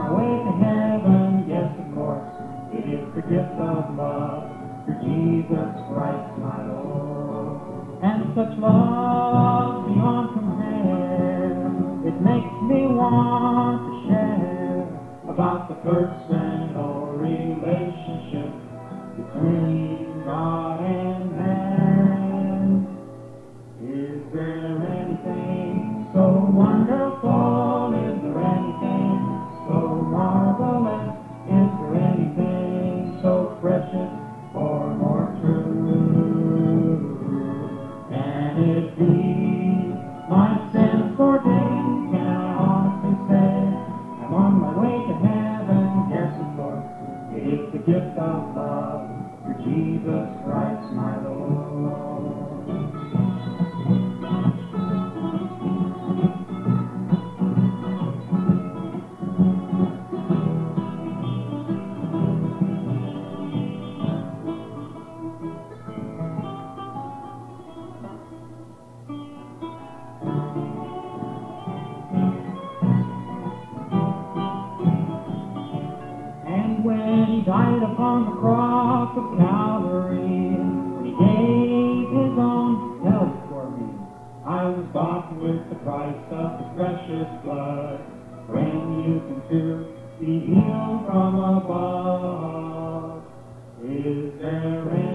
my way to heaven, yes, of course, it is the gift of love through Jesus Christ my Lord. And such love beyond compare, it makes me want to share about the personal relationship between God and man. Is there anything so wonderful? Is there anything so marvelous? Is there anything so precious or more true? Can it be my sins forgiven? Can I honestly say I'm on my way to heaven? Yes, of course, it is the gift of love through Jesus Christ my Lord. And when he died upon the cross of Calvary, when he gave his own health for me, I was bought with the price of his precious blood. When you can too be healed from above, is there